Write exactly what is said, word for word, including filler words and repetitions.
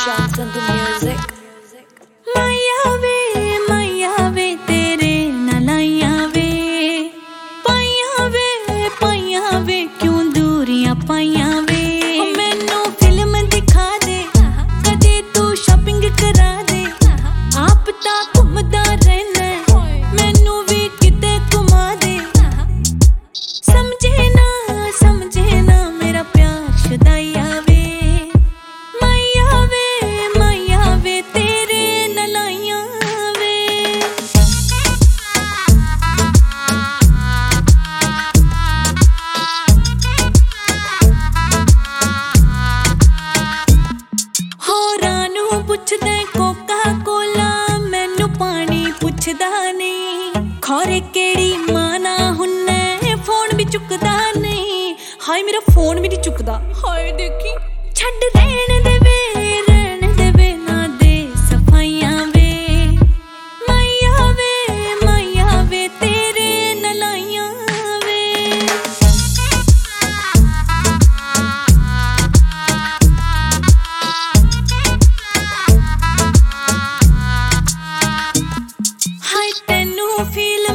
Shots on the music. माया वे माया वे तेरे नलाया वे पाया वे पाया वे क्यों दूरियां पाया वे मैनू फिल्म दिखा दे कदे तू शॉपिंग करा दे आप ता घूमदा रहना मैनू भी किते घुमा दे समझे ना समझे ना मेरा प्यार शुदाइया वे माया वे माया वे तेरे नलाइया वे होरां नू पुछदे कोका कोला मैनू पानी पुछदा नहीं खौरे केड़ी माना हुन्ने फोन भी चुकदा नहीं हाय मेरा फोन भी नहीं चुकदा हाय देखी छड्ड रहन दे वे रहन दे वे ना दे सफाइयां वे माया वे माया वे तेरे नलाइयां वे हाय तेनू फील